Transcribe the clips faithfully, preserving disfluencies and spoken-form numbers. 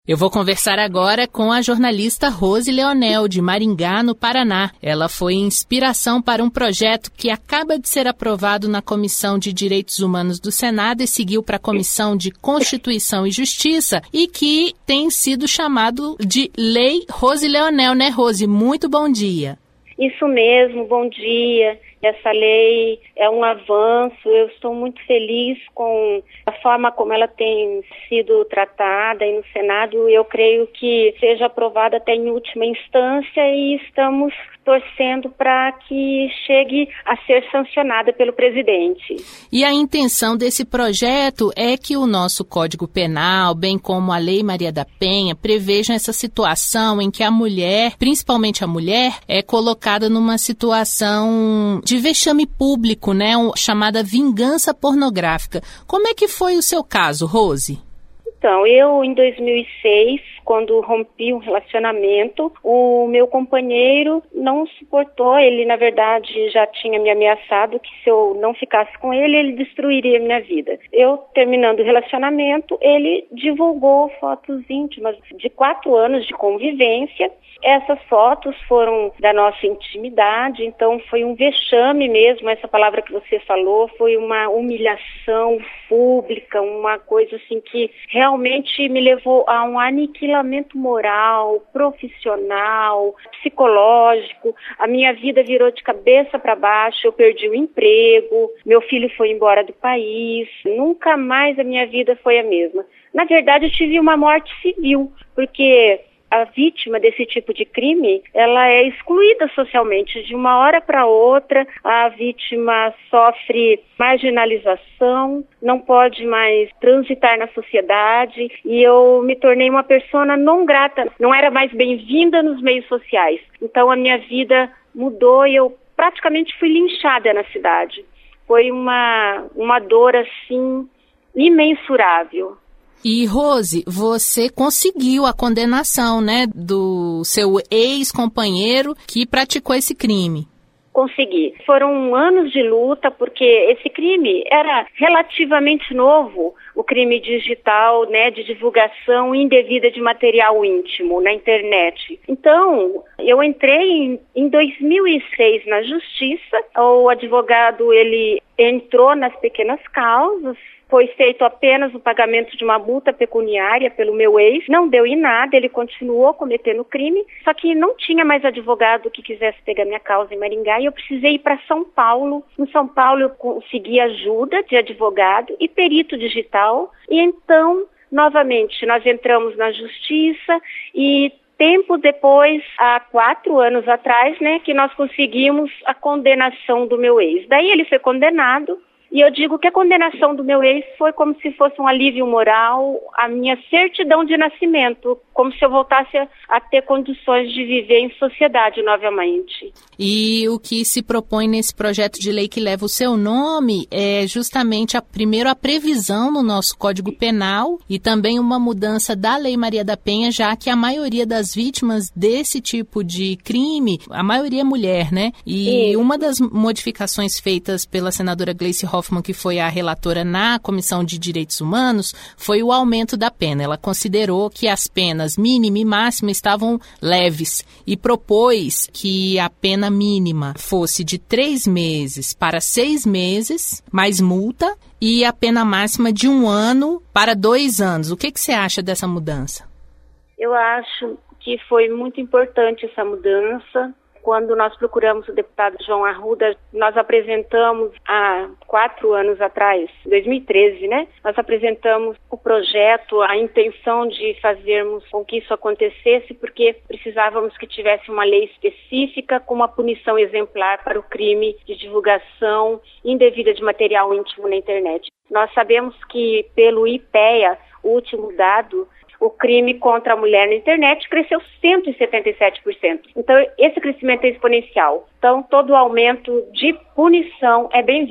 Eu vou conversar agora com a jornalista Rose Leonel, de Maringá, no Paraná. Ela foi inspiração para um projeto que acaba de ser aprovado na Comissão de Direitos Humanos do Senado e seguiu para a Comissão de Constituição e Justiça e que tem sido chamado de Lei Rose Leonel, né, Rose? Muito bom dia. Isso mesmo, bom dia. Essa lei é um avanço, eu estou muito feliz com a forma como ela tem sido tratada e no Senado eu creio que seja aprovada até em última instância e estamos torcendo para que chegue a ser sancionada pelo presidente. E a intenção desse projeto é que o nosso Código Penal, bem como a Lei Maria da Penha, prevejam essa situação em que a mulher, principalmente a mulher, é colocada numa situação de vexame público, né, chamada vingança pornográfica. Como é que foi o seu caso, Rose? Então, eu em dois mil e seis, quando rompi um relacionamento, o meu companheiro não suportou, ele na verdade já tinha me ameaçado que se eu não ficasse com ele, ele destruiria a minha vida. Eu, terminando o relacionamento, ele divulgou fotos íntimas de quatro anos de convivência. Essas fotos foram da nossa intimidade, então foi um vexame mesmo, essa palavra que você falou, foi uma humilhação pública, uma coisa assim que realmente me levou a um aniquilamento moral, profissional, psicológico. A minha vida virou de cabeça para baixo, eu perdi o emprego, meu filho foi embora do país, nunca mais a minha vida foi a mesma. Na verdade, eu tive uma morte civil, porque a vítima desse tipo de crime, ela é excluída socialmente. De uma hora para outra, a vítima sofre marginalização, não pode mais transitar na sociedade e eu me tornei uma persona não grata, não era mais bem-vinda nos meios sociais. Então a minha vida mudou e eu praticamente fui linchada na cidade. Foi uma, uma dor assim imensurável. E, Rose, você conseguiu a condenação, né, do seu ex-companheiro que praticou esse crime. Consegui. Foram anos de luta, porque esse crime era relativamente novo, o crime digital, né, de divulgação indevida de material íntimo na internet. Então, eu entrei em, em dois mil e seis na justiça, o advogado, ele entrou nas pequenas causas, foi feito apenas o pagamento de uma multa pecuniária pelo meu ex, não deu em nada, ele continuou cometendo crime, só que não tinha mais advogado que quisesse pegar minha causa em Maringá e eu precisei ir para São Paulo. Em São Paulo eu consegui ajuda de advogado e perito digital e então, novamente, nós entramos na justiça e tempo depois, há quatro anos atrás, né, que nós conseguimos a condenação do meu ex. Daí ele foi condenado. E eu digo que a condenação do meu ex foi como se fosse um alívio moral, a minha certidão de nascimento, como se eu voltasse a, a ter condições de viver em sociedade novamente. E o que se propõe nesse projeto de lei que leva o seu nome é justamente, a, primeiro, a previsão no nosso Código Penal e também uma mudança da Lei Maria da Penha, já que a maioria das vítimas desse tipo de crime, a maioria é mulher, né? E, e uma das modificações feitas pela senadora Gleice Hoffmann, que foi a relatora na Comissão de Direitos Humanos, foi o aumento da pena. Ela considerou que as penas mínima e máxima estavam leves e propôs que a pena mínima fosse de três meses para seis meses, mais multa, e a pena máxima de um ano para dois anos. O que, que você acha dessa mudança? Eu acho que foi muito importante essa mudança. Quando nós procuramos o deputado João Arruda, nós apresentamos há quatro anos atrás, dois mil e treze, né? Nós apresentamos o projeto, a intenção de fazermos com que isso acontecesse, porque precisávamos que tivesse uma lei específica com uma punição exemplar para o crime de divulgação indevida de material íntimo na internet. Nós sabemos que pelo IPEA, o último dado, o crime contra a mulher na internet cresceu cento e setenta e sete por cento. Então, esse crescimento é exponencial. Então, todo aumento de punição é bem-vindo.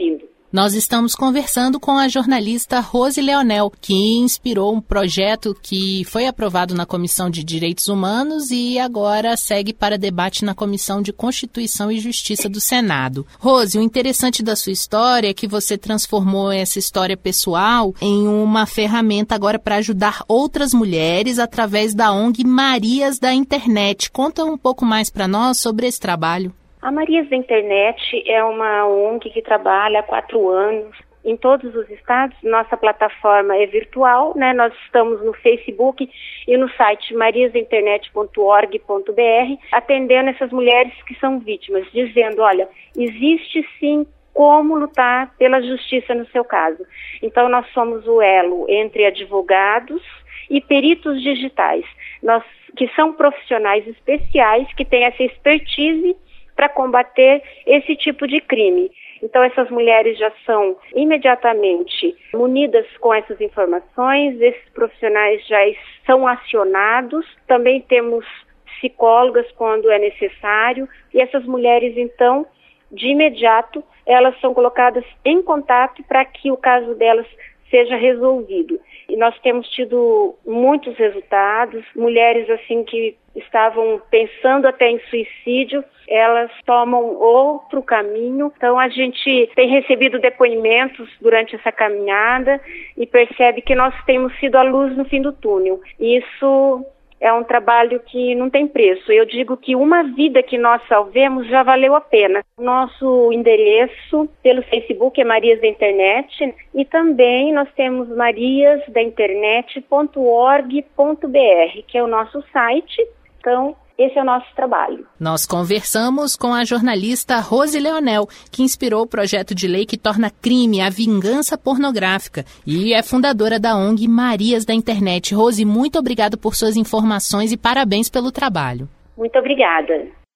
Nós estamos conversando com a jornalista Rose Leonel, que inspirou um projeto que foi aprovado na Comissão de Direitos Humanos e agora segue para debate na Comissão de Constituição e Justiça do Senado. Rose, o interessante da sua história é que você transformou essa história pessoal em uma ferramenta agora para ajudar outras mulheres através da O N G Marias da Internet. Conta um pouco mais para nós sobre esse trabalho. A Marias da Internet é uma O N G que trabalha há quatro anos em todos os estados. Nossa plataforma é virtual, né? Nós estamos no Facebook e no site marias da internet ponto org ponto b r, atendendo essas mulheres que são vítimas, dizendo, olha, existe sim como lutar pela justiça no seu caso. Então, nós somos o elo entre advogados e peritos digitais, nós, que são profissionais especiais que têm essa expertise para combater esse tipo de crime. Então, essas mulheres já são imediatamente munidas com essas informações, esses profissionais já são acionados, também temos psicólogas quando é necessário, e essas mulheres, então, de imediato, elas são colocadas em contato para que o caso delas seja resolvido. E nós temos tido muitos resultados, mulheres assim que estavam pensando até em suicídio, elas tomam outro caminho. Então a gente tem recebido depoimentos durante essa caminhada e percebe que nós temos sido a luz no fim do túnel. Isso é um trabalho que não tem preço. Eu digo que uma vida que nós salvemos já valeu a pena. Nosso endereço pelo Facebook é Marias da Internet e também nós temos marias da internet ponto org ponto b r, que é o nosso site. Então, esse é o nosso trabalho. Nós conversamos com a jornalista Rose Leonel, que inspirou o projeto de lei que torna crime a vingança pornográfica e é fundadora da O N G Marias da Internet. Rose, muito obrigado por suas informações e parabéns pelo trabalho. Muito obrigada.